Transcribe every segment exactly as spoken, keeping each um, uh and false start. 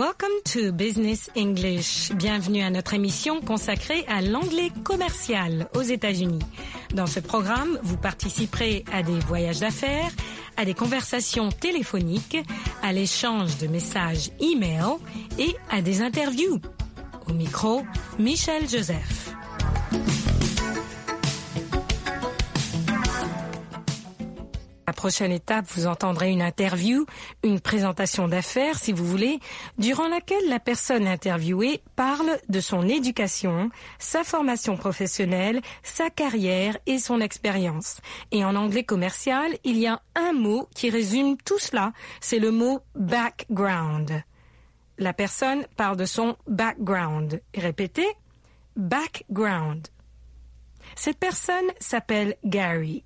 Welcome to Business English. Bienvenue à notre émission consacrée à l'anglais commercial aux États-Unis. Dans ce programme, vous participerez à des voyages d'affaires, à des conversations téléphoniques, à l'échange de messages e-mail et à des interviews. Au micro, Michel Joseph. La prochaine étape, vous entendrez une interview, une présentation d'affaires, si vous voulez, durant laquelle la personne interviewée parle de son éducation, sa formation professionnelle, sa carrière et son expérience. Et en anglais commercial, il y a un mot qui résume tout cela, c'est le mot background. La personne parle de son background. Répétez, background. Cette personne s'appelle Gary.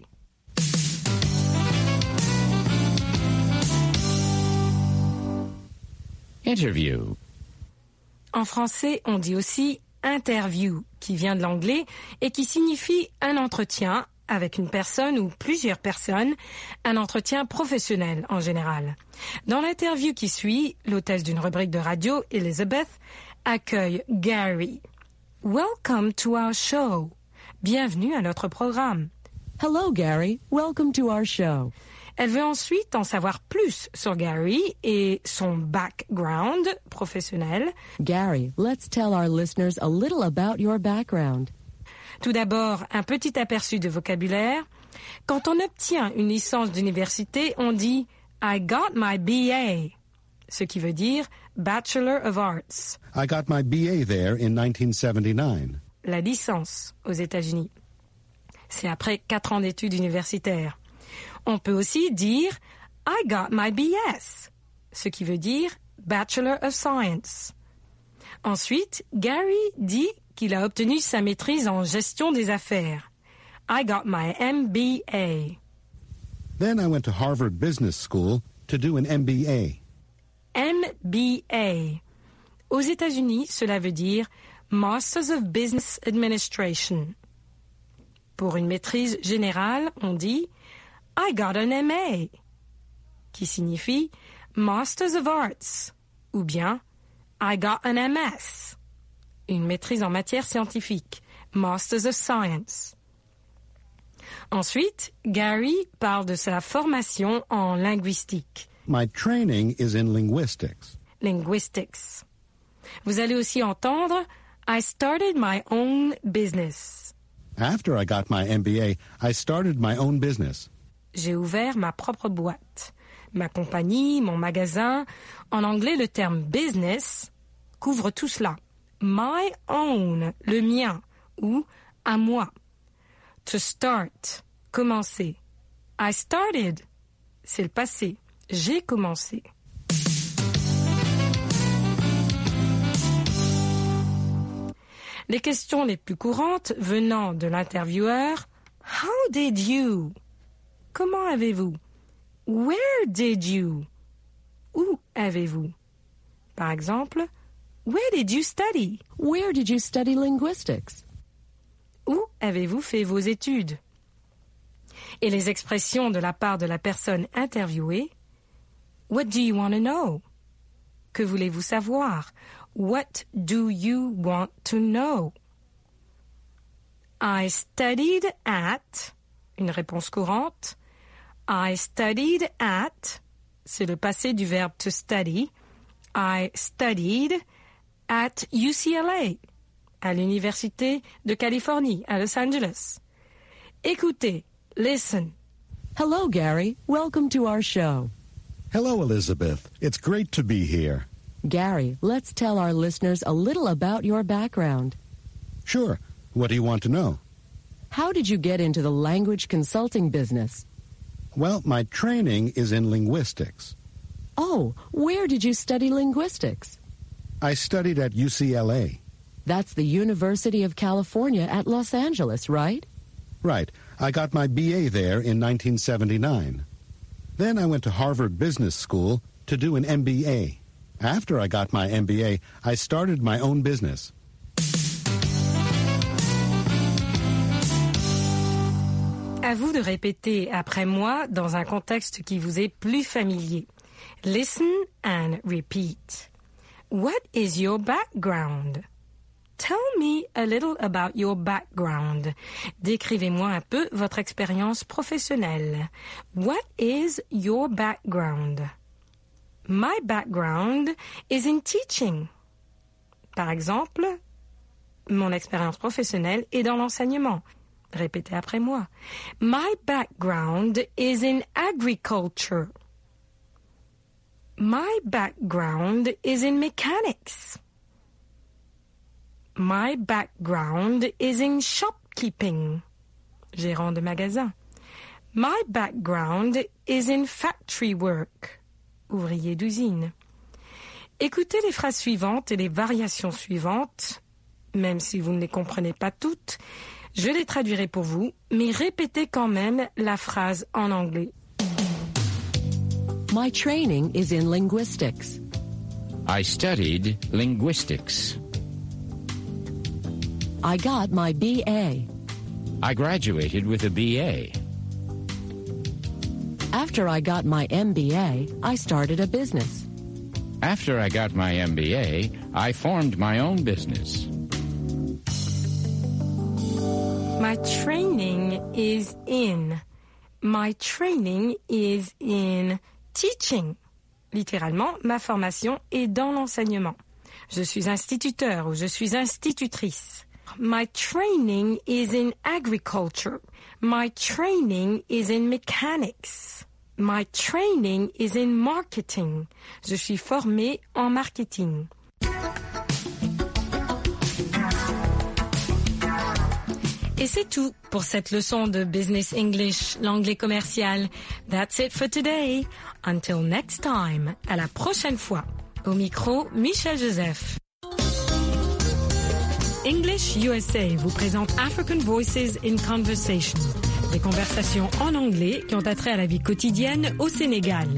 Interview. En français, on dit aussi interview, qui vient de l'anglais et qui signifie un entretien avec une personne ou plusieurs personnes, un entretien professionnel en général. Dans l'interview qui suit, l'hôtesse d'une rubrique de radio, Elizabeth, accueille Gary. Welcome to our show. Bienvenue à notre programme. Hello, Gary. Welcome to our show. Elle veut ensuite en savoir plus sur Gary et son background professionnel. Gary, let's tell our listeners a little about your background. Tout d'abord, un petit aperçu de vocabulaire. Quand on obtient une licence d'université, on dit « I got my B A », ce qui veut dire « Bachelor of Arts ». I got my B A there in nineteen seventy-nine. La licence aux États-Unis. C'est après quatre ans d'études universitaires. On peut aussi dire « I got my B S », ce qui veut dire « Bachelor of Science ». Ensuite, Gary dit qu'il a obtenu sa maîtrise en gestion des affaires. « I got my M B A ». Then I went to Harvard Business School to do an M B A. M B A. Aux États-Unis, cela veut dire « Masters of Business Administration ». Pour une maîtrise générale, on dit « I got an M A », qui signifie Masters of Arts, ou bien I got an M S, une maîtrise en matière scientifique, Masters of Science. Ensuite, Gary parle de sa formation en linguistique. My training is in linguistics. Linguistics. Vous allez aussi entendre I started my own business. After I got my M B A, I started my own business. J'ai ouvert ma propre boîte, ma compagnie, mon magasin. En anglais, le terme business couvre tout cela. My own, le mien, ou à moi. To start, commencer. I started, c'est le passé. J'ai commencé. Les questions les plus courantes venant de l'intervieweur, How did you? Comment avez-vous? Where did you? Où avez-vous? Par exemple, Where did you study? Where did you study linguistics? Où avez-vous fait vos études? Et les expressions de la part de la personne interviewée. What do you want to know? Que voulez-vous savoir? What do you want to know? I studied at, une réponse courante. I studied at, c'est le passé du verbe to study. I studied at U C L A, à l'Université de Californie, à Los Angeles. Écoutez, listen. Hello, Gary. Welcome to our show. Hello, Elizabeth. It's great to be here. Gary, let's tell our listeners a little about your background. Sure. What do you want to know? How did you get into the language consulting business? Well, my training is in linguistics. Oh, where did you study linguistics? I studied at U C L A. That's the University of California at Los Angeles, right? Right. I got my B A there in nineteen seventy-nine. Then I went to Harvard Business School to do an M B A. After I got my M B A, I started my own business. À vous de répéter après moi dans un contexte qui vous est plus familier. Listen and repeat. What is your background? Tell me a little about your background. Décrivez-moi un peu votre expérience professionnelle. What is your background? My background is in teaching. Par exemple, mon expérience professionnelle est dans l'enseignement. Répétez après moi. My background is in agriculture. My background is in mechanics. My background is in shopkeeping. Gérant de magasin. My background is in factory work. Ouvrier d'usine. Écoutez les phrases suivantes et les variations suivantes. Même si vous ne les comprenez pas toutes, je les traduirai pour vous, mais répétez quand même la phrase en anglais. My training is in linguistics. I studied linguistics. I got my B A. I graduated with a B A. After I got my M B A, I started a business. After I got my M B A, I formed my own business. My training is in. My training is in teaching. Littéralement, ma formation est dans l'enseignement. Je suis instituteur ou je suis institutrice. My training is in agriculture. My training is in mechanics. My training is in marketing. Je suis formée en marketing. Et c'est tout pour cette leçon de Business English, l'anglais commercial. That's it for today. Until next time. À la prochaine fois. Au micro, Michel Joseph. English U S A vous présente African Voices in Conversation. Des conversations en anglais qui ont attrait à la vie quotidienne au Sénégal.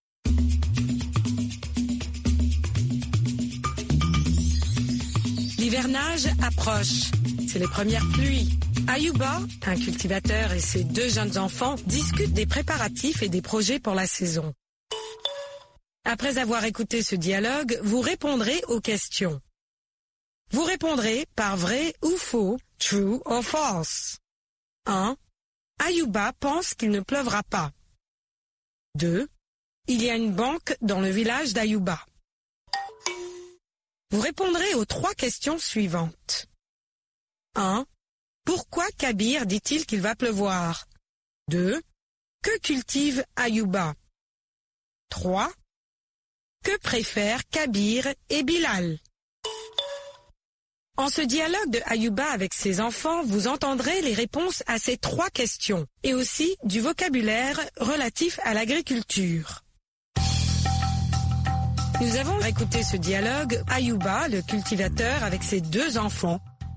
L'hivernage approche. C'est les premières pluies. Ayuba, un cultivateur et ses deux jeunes enfants discutent des préparatifs et des projets pour la saison. Après avoir écouté ce dialogue, vous répondrez aux questions. Vous répondrez par vrai ou faux, true or false. un. Ayuba pense qu'il ne pleuvra pas. deux. Il y a une banque dans le village d'Ayuba. Vous répondrez aux trois questions suivantes. un. Pourquoi Kabir dit-il qu'il va pleuvoir? deux. Que cultive Ayuba? trois. Que préfèrent Kabir et Bilal? En ce dialogue de Ayuba avec ses enfants, vous entendrez les réponses à ces trois questions et aussi du vocabulaire relatif à l'agriculture. Nous avons écouté ce dialogue, Ayuba, le cultivateur, avec ses deux enfants.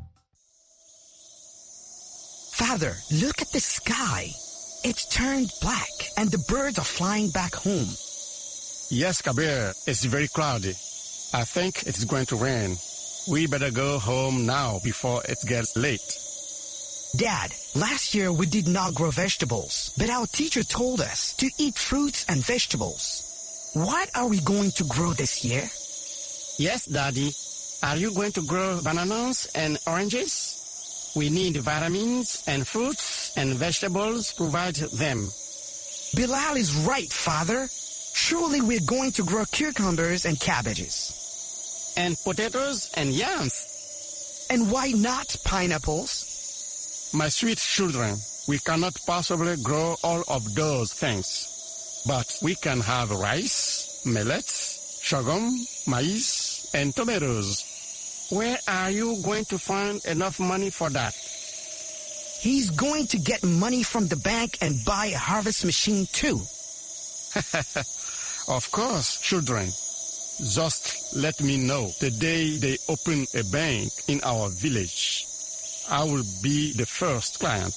Father, look at the sky. It's turned black and the birds are flying back home. Yes, Kabir, it's very cloudy. I think it's going to rain. We better go home now before it gets late. Dad, last year we did not grow vegetables, but our teacher told us to eat fruits and vegetables. What are we going to grow this year? Yes, Daddy. Are you going to grow bananas and oranges? We need vitamins and fruits and vegetables, provide them. Bilal is right, Father. Surely we're going to grow cucumbers and cabbages. And potatoes and yams. And why not pineapples? My sweet children, we cannot possibly grow all of those things. But we can have rice, millets, sorghum, maize, and tomatoes. Where are you going to find enough money for that? He's going to get money from the bank and buy a harvest machine too. Of course, children. Just let me know the day they open a bank in our village. I will be the first client.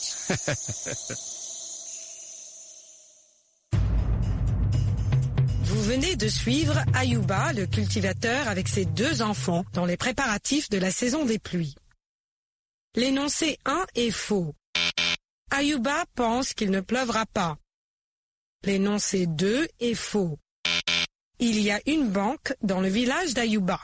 Vous venez de suivre Ayuba, le cultivateur, avec ses deux enfants dans les préparatifs de la saison des pluies. L'énoncé un est faux. Ayuba pense qu'il ne pleuvra pas. L'énoncé deux est faux. il y a une banque dans le village d'Ayuba.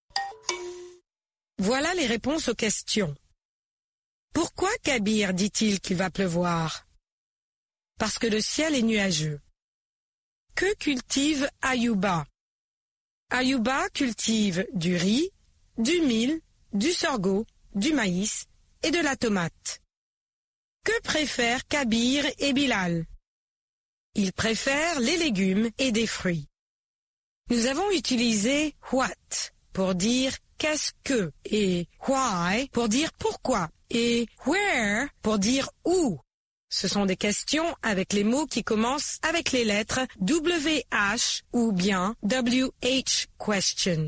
Voilà les réponses aux questions. Pourquoi Kabir dit-il qu'il va pleuvoir? Parce que le ciel est nuageux. Que cultive Ayuba? Ayuba cultive du riz, du mil, du sorgho, du maïs et de la tomate. Que préfèrent Kabir et Bilal? Ils préfèrent les légumes et des fruits. Nous avons utilisé what pour dire qu'est-ce que et why pour dire pourquoi et where pour dire où. Ce sont des questions avec les mots qui commencent avec les lettres W H ou bien W H questions.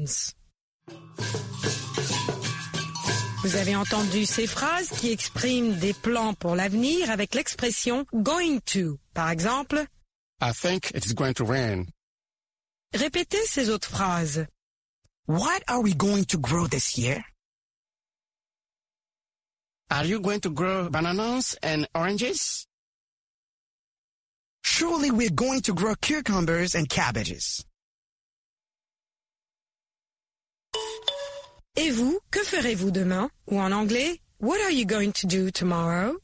Vous avez entendu ces phrases qui expriment des plans pour l'avenir avec l'expression going to. Par exemple, I think it's going to rain. Répétez ces autres phrases. What are we going to grow this year? Are you going to grow bananas and oranges? Surely we're going to grow cucumbers and cabbages. Et vous, que ferez-vous demain? Ou en anglais, what are you going to do tomorrow?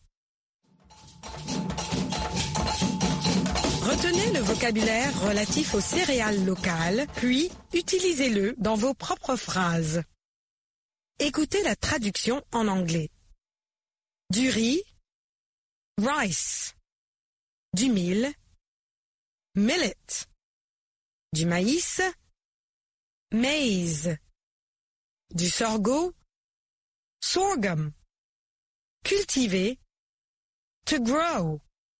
Retenez le vocabulaire relatif aux céréales locales, puis utilisez-le dans vos propres phrases. Écoutez la traduction en anglais. Du riz, rice. Du mil, millet. Du maïs, maize. Du sorgho, sorghum. Cultiver, to grow.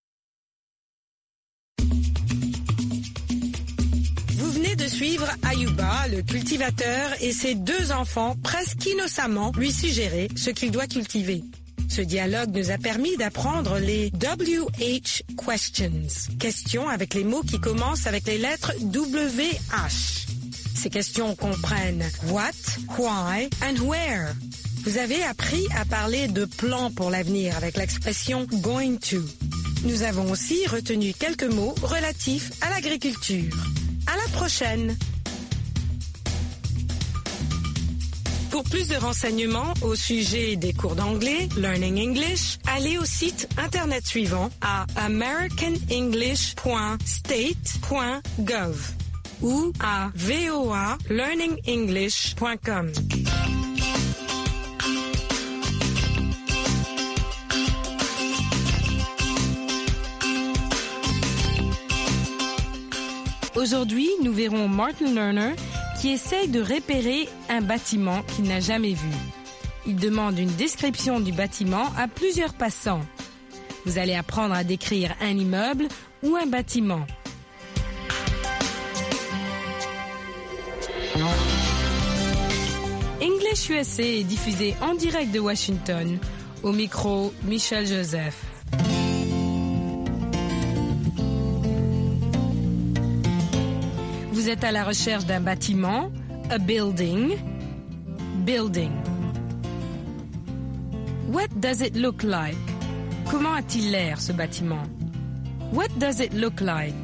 Vous venez de suivre Ayuba, le cultivateur, et ses deux enfants presque innocemment lui suggérer ce qu'il doit cultiver. Ce dialogue nous a permis d'apprendre les W H questions, questions avec les mots qui commencent avec les lettres W H. Ces questions comprennent what, why and where. Vous avez appris à parler de plans pour l'avenir avec l'expression going to. Nous avons aussi retenu quelques mots relatifs à l'agriculture. À la prochaine! Pour plus de renseignements au sujet des cours d'anglais, Learning English, allez au site internet suivant à american english point state point gov ou à v o a learning english point com. Aujourd'hui, nous verrons Martin Lerner qui essaye de repérer un bâtiment qu'il n'a jamais vu. Il demande une description du bâtiment à plusieurs passants. Vous allez apprendre à décrire un immeuble ou un bâtiment. English U S A est diffusé en direct de Washington. Au micro, Michel Joseph. Vous êtes à la recherche d'un bâtiment, a building, building. What does it look like? Comment a-t-il l'air, ce bâtiment? What does it look like?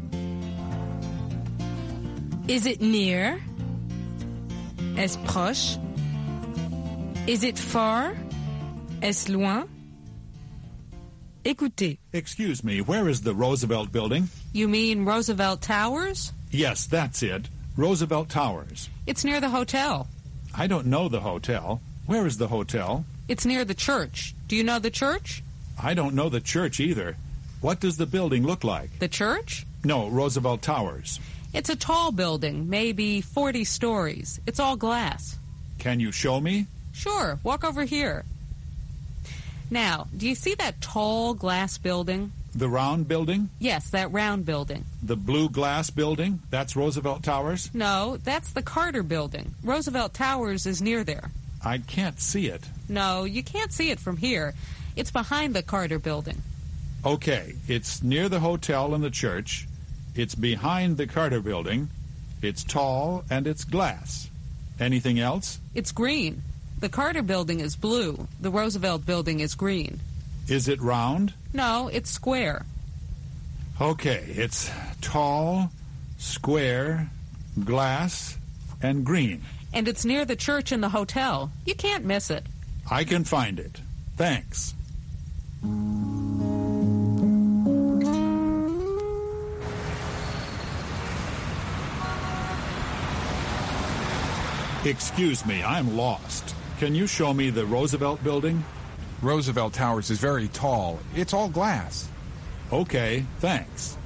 Is it near? Est-ce proche? Is it far? Est-ce loin? Écoutez. Excuse me, where is the Roosevelt Building? You mean Roosevelt Towers? Yes, that's it. Roosevelt Towers. It's near the hotel. I don't know the hotel. Where is the hotel? It's near the church. Do you know the church? I don't know the church either. What does the building look like? The church? No, Roosevelt Towers. It's a tall building, maybe forty stories. It's all glass. Can you show me? Sure, walk over here. Now, do you see that tall glass building? The round building? Yes, that round building. The blue glass building? That's Roosevelt Towers? No, that's the Carter Building. Roosevelt Towers is near there. I can't see it. No, you can't see it from here. It's behind the Carter Building. Okay, it's near the hotel and the church. It's behind the Carter Building. It's tall and it's glass. Anything else? It's green. The Carter Building is blue. The Roosevelt Building is green. Is it round? No, it's square. Okay, it's tall, square, glass, and green. And it's near the church and the hotel. You can't miss it. I can find it. Thanks. Excuse me, I'm lost. Can you show me the Roosevelt Building? Roosevelt Towers is very tall. It's all glass. Okay, thanks.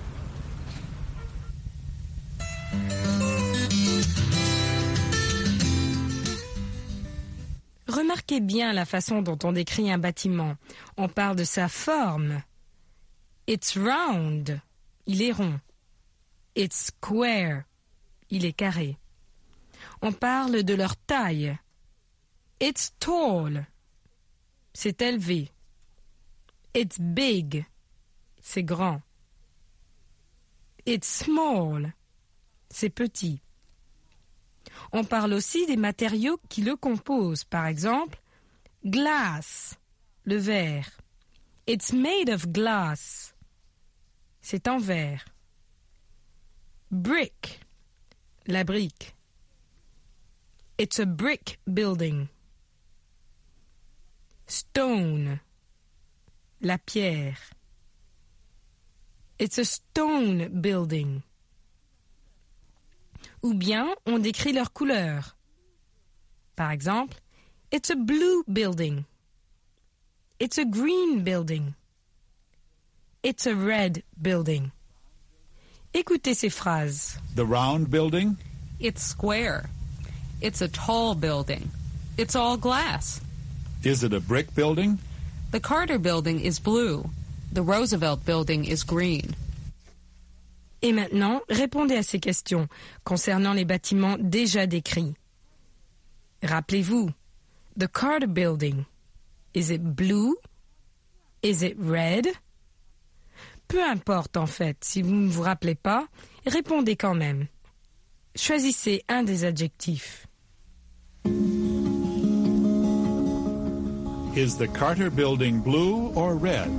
Remarquez bien la façon dont on décrit un bâtiment. On parle de sa forme. It's round. Il est rond. It's square. Il est carré. On parle de leur taille. It's tall. C'est élevé. It's big. C'est grand. It's small. C'est petit. On parle aussi des matériaux qui le composent. Par exemple, glass, le verre. It's made of glass. C'est en verre. Brick, la brique. It's a brick building. Stone, la pierre. It's a stone building. Ou bien on décrit leur couleur. Par exemple, it's a blue building. It's a green building. It's a red building. Écoutez ces phrases. The round building? It's square. It's a tall building. It's all glass. Is it a brick building? The Carter building is blue. The Roosevelt building is green. Et maintenant, répondez à ces questions concernant les bâtiments déjà décrits. Rappelez-vous, the Carter building, is it blue? Is it red? Peu importe en fait, si vous ne vous rappelez pas, répondez quand même. Choisissez un des adjectifs. Is the Carter building blue or red?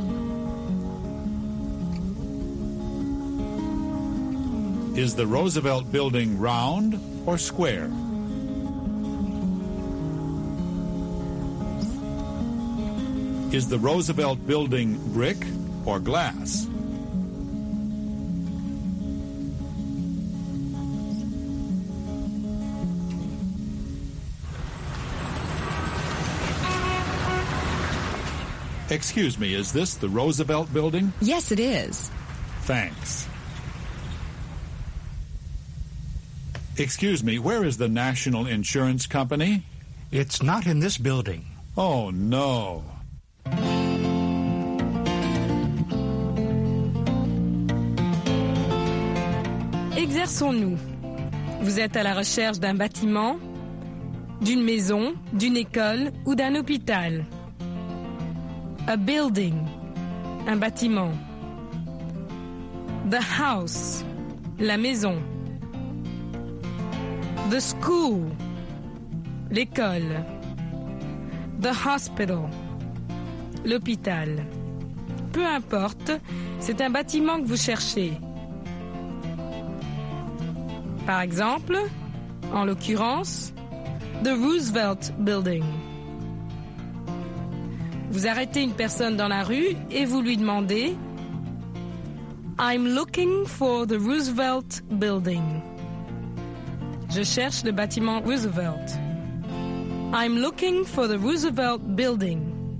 Is the Roosevelt building round or square? Is the Roosevelt building brick or glass? Excuse me, is this the Roosevelt building? Yes, it is. Thanks. Excuse me, where is the National Insurance Company? It's not in this building. Oh, no. Exerçons-nous. Vous êtes à la recherche d'un bâtiment, d'une maison, d'une école ou d'un hôpital. A building, un bâtiment. The house, la maison. The school, l'école. The hospital, l'hôpital. Peu importe, c'est un bâtiment que vous cherchez. Par exemple, en l'occurrence, the Roosevelt Building. Vous arrêtez une personne dans la rue et vous lui demandez « I'm looking for the Roosevelt Building ». Je cherche le bâtiment Roosevelt. I'm looking for the Roosevelt Building.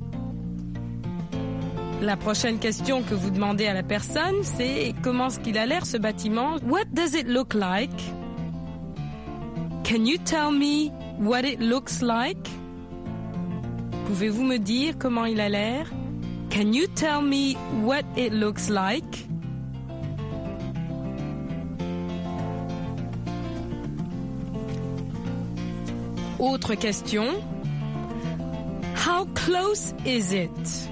La prochaine question que vous demandez à la personne, c'est comment est-ce qu'il a l'air ce bâtiment? What does it look like? Can you tell me what it looks like? Pouvez-vous me dire comment il a l'air? Can you tell me what it looks like? Autre question. How close is it?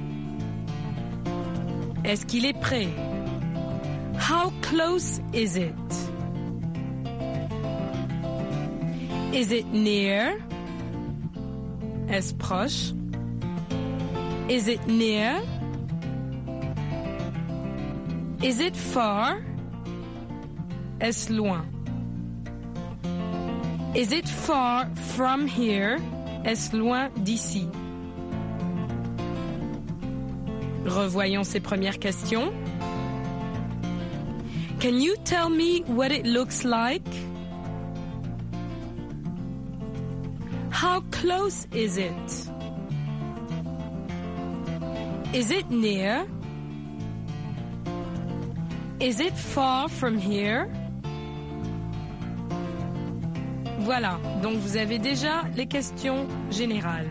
Est-ce qu'il est près? How close is it? Is it near? Est-ce proche? Is it near? Is it far? Est-ce loin? Is it far from here? Est-ce loin d'ici? Revoyons ces premières questions. Can you tell me what it looks like? How close is it? Is it near? Is it far from here? Voilà, donc vous avez déjà les questions générales.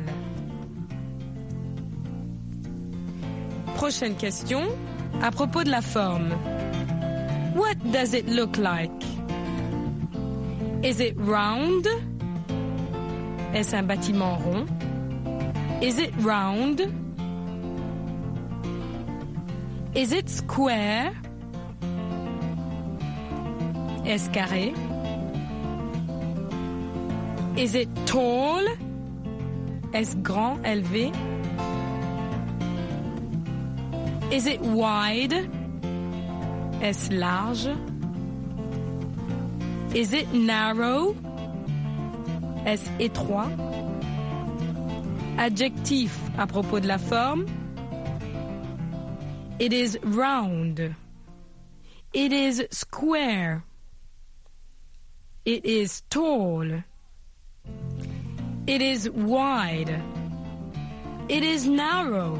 Prochaine question, à propos de la forme. What does it look like? Is it round? Est-ce un bâtiment rond? Is it round? Is it square? Est-ce carré? Is it tall? Est-ce grand, élevé? Is it wide? Est-ce large? Is it narrow? Est-ce étroit? Adjectif à propos de la forme. It is round. It is square. It is tall. It is wide. It is narrow.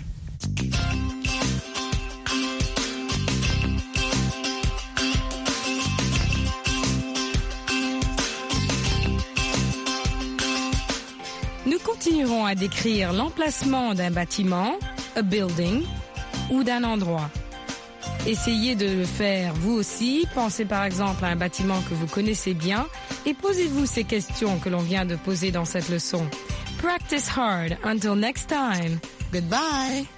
Nous continuerons à décrire l'emplacement d'un bâtiment, a building, ou d'un endroit. Essayez de le faire vous aussi. Pensez par exemple à un bâtiment que vous connaissez bien et posez-vous ces questions que l'on vient de poser dans cette leçon. Practice hard. Until next time. Goodbye.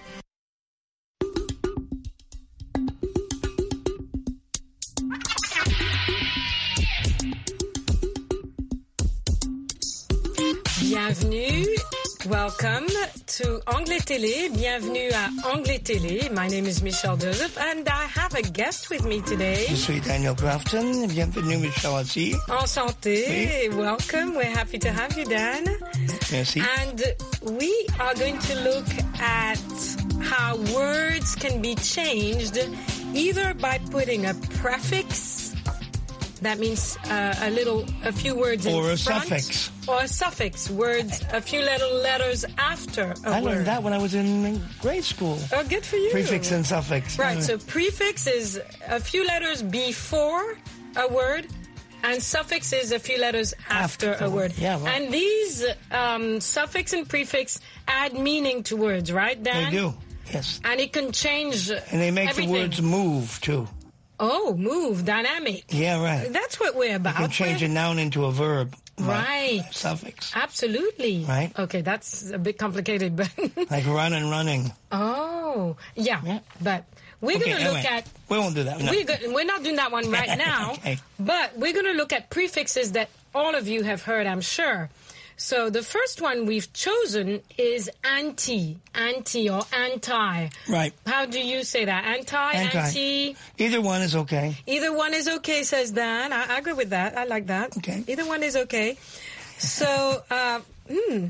Bienvenue. Welcome to Anglais Télé. Bienvenue à Anglais Télé. My name is Michelle Joseph and I have a guest with me today. Je suis Daniel Grafton. Bienvenue, Michelle aussi. Enchanté. Oui. Welcome. We're happy to have you, Dan. Merci. And we are going to look at how words can be changed either by putting a prefix. That means uh, a little, a few words in front. Or a suffix. Or a suffix, words, a few little letters after a I word. I learned that when I was in grade school. Oh, good for you. Prefix and suffix. Right, so prefix is a few letters before a word, and suffix is a few letters after, after a word. Yeah, right. And these um, suffix and prefix add meaning to words, right, Dan? They do, yes. And it can change And they make everything. the words move, too. Oh, move, dynamic. Yeah, right. That's what we're about. You can change we're... a noun into a verb. Right. Suffix. Absolutely. Right. Okay, that's a bit complicated, but... like run and running. Oh, yeah. yeah. But we're okay, going to look anyway, at... We won't do that. No. We're, go- we're not doing that one right now. Okay. But we're going to look at prefixes that all of you have heard, I'm sure. So the first one we've chosen is anti, anti or anti. Right. How do you say that? Anti, anti, anti? Either one is okay. Either one is okay, says Dan. I, I agree with that. I like that. Okay. Either one is okay. So, uh, hmm.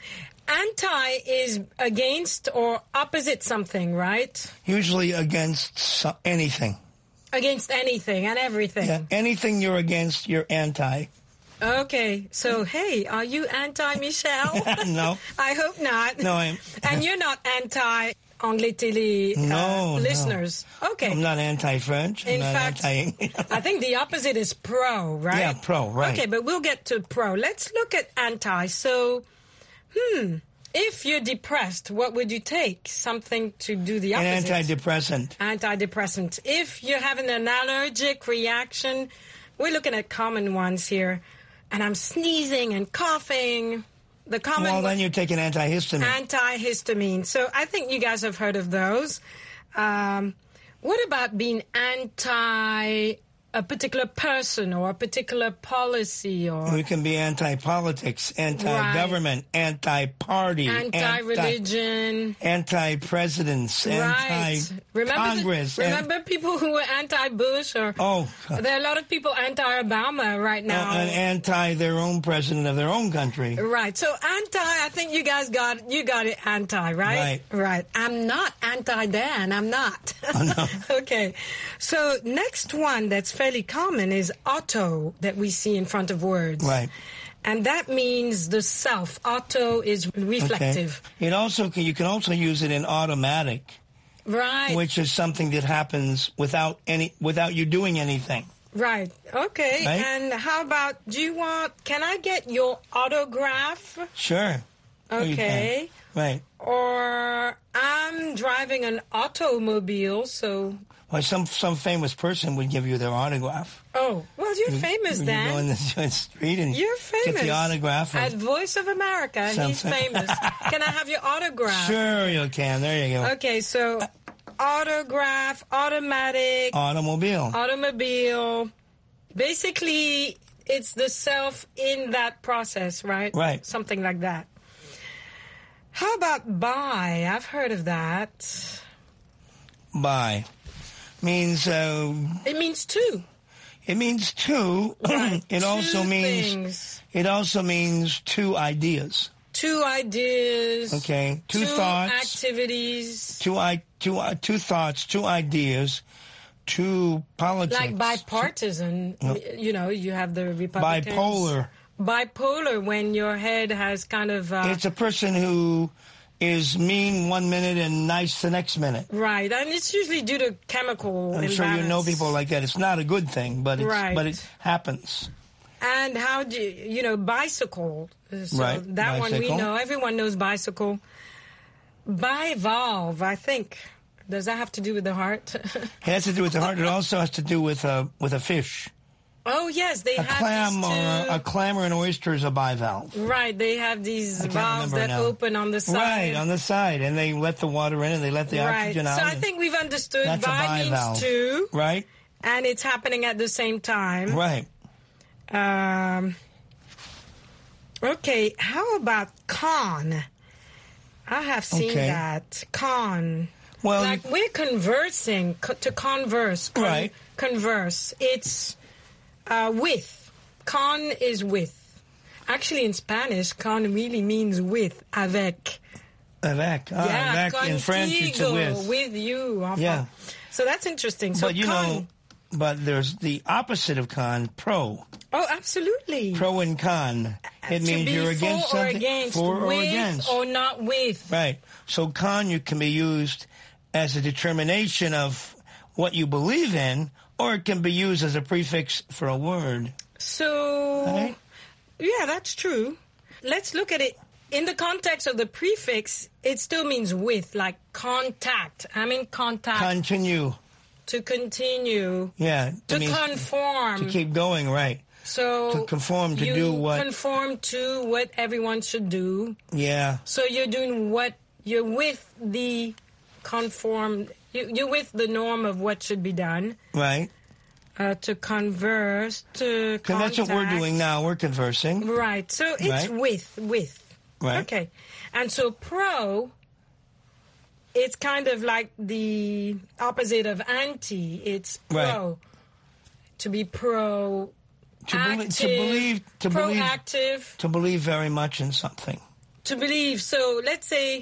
Anti is against or opposite something, right? Usually against so- anything. Against anything and everything. Yeah, anything you're against, you're anti. Okay, so hey, are you anti-Michelle? No. I hope not. No, I'm... And you're not anti-Anglais Télé uh, no, listeners? No. Okay. I'm not anti-French. I'm In not fact, anti- I think the opposite is pro, right? Yeah, pro, right. Okay, but we'll get to pro. Let's look at anti. So, hmm, if you're depressed, what would you take? Something to do the opposite. An antidepressant. Antidepressant. If you're having an allergic reaction, we're looking at common ones here. And I'm sneezing and coughing. The common well, then you take an antihistamine. Antihistamine. So I think you guys have heard of those. Um, what about being anti a particular person or a particular policy, or We can be anti-politics, anti-government, anti-party, anti-religion, anti-presidents, right. Remember, anti-Congress. the, remember people who were anti-Bush, or oh, there are a lot of people anti-Obama right now, and anti their own president of their own country. Right. So anti, I think you guys got you got it anti, right? Right. Right. I'm not anti-Dan. I'm not. Oh, no. Okay. So next one that's fairly common is auto, that we see in front of words. Right. And that means the self. Auto is reflective. Okay. It also can, you can also use it in automatic, Right. which is something that happens without any without you doing anything. Right. Okay. Right? And how about, do you want, can I get your autograph? Sure. Oh, you Okay. can. Right. Or I'm driving an automobile, so... Well, some some famous person would give you their autograph. Oh, well, you're You- famous, you Dan. go in the street and You're famous. get the autograph. At and- Voice of America, he's Something. famous. Can I have your autograph? Sure, you can. There you go. Okay, so autograph, automatic, Automobile. automobile. Basically, it's the self in that process, right? Right. Something like that. How about buy? I've heard of that. Buy means uh, It means two. it means two. Right. it also Two means things. it also means two ideas. Two ideas. Okay, two, Two thoughts. activities. Two i two uh, two thoughts, two ideas, two politics. Like bipartisan, you know, you have the Republicans. Bipolar. Bipolar, when your head has kind of... Uh, It's a person who is mean one minute and nice the next minute. right, and it's usually due to chemical I'm imbalance. sure you know people like that. It's not a good thing, but it's, Right. but it happens. And how do you, you know, bicycle. So Right, that one we bicycle. know. Everyone knows bicycle. Bivalve, I think. Does that have to do with the heart? It has to do with the heart. It also has to do with a with a fish. Oh, yes, they A have clam these or two- a, a clam or an oyster is a bivalve. Right, they have these I can't valves remember that now. open on the side. Right, on the side, and they let the water in and they let the Right. oxygen So out. I think we've understood That's a bi means bivalve. two, Right, and it's happening at the same time. right. Um, okay, how about con? I have seen Okay. that. Con. Well, like we're conversing, co- to converse. Con- Right. Converse. It's uh, with. Con is with. Actually, in Spanish, con really means with, avec. avec. Ah, yeah, avec. In French, it's a contigo, with. with you. Enfin. Yeah. So that's interesting. So But you con. know, but there's the opposite of con, pro. Oh, absolutely. Pro and con. It to means be you're against for or something. against, for or with against. or not with. Right. So con you can be used as a determination of what you believe in, or it can be used as a prefix for a word. So, Right. yeah, that's true. Let's look at it. In the context of the prefix, it still means with, like contact. I'm in contact. Continue. to continue. Yeah. To it means conform. To keep going, right. So to conform, to you do what- conform to what everyone should do. Yeah. So you're doing what you're with the conform. You, you're with the norm of what should be done. Right. Uh, to converse, to Because that's what we're contact. doing now. We're conversing. Right. So it's Right. with, with. Right. Okay. And so pro, it's kind of like the opposite of anti. It's pro. Right. To be pro. To, belie- to active, believe. To believe. proactive. To believe very much in something. To believe. So let's say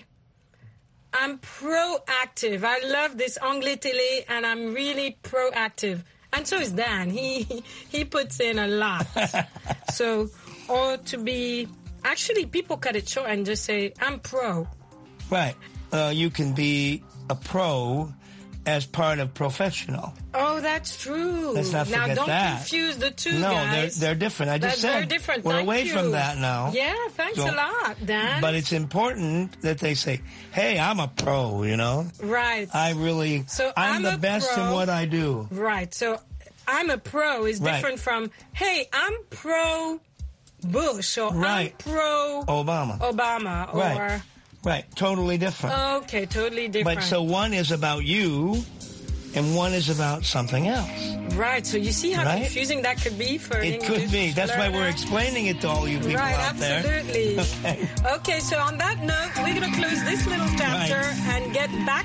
I'm proactive. I love this Anglais Télé and I'm really proactive. And so is Dan. He he puts in a lot. So, or to be, actually people cut it short and just say, I'm pro. Right. Uh, you can be a pro as part of professional. Oh, that's true. Let's not now, forget don't that. confuse the two, No, guys. they're, they're different. I just They're said very different. we're Thank away you. from that now. Yeah, thanks So- a lot, Dan. But it's important that they say, hey, I'm a pro, you know? right. I really, So I'm, I'm the a best pro. in what I do. Right. So I'm a pro is Right. different from, hey, I'm pro Bush or Right. I'm pro Obama. Obama or Right. Right. Totally different. okay, totally different. But so one is about you and one is about something else. Right. So you see how Right? confusing that could be for an It English could be. That's why learner? we're explaining it to all you people Right, out there. absolutely. Okay. Okay, so on that note, we're going to close this little chapter Right. and get back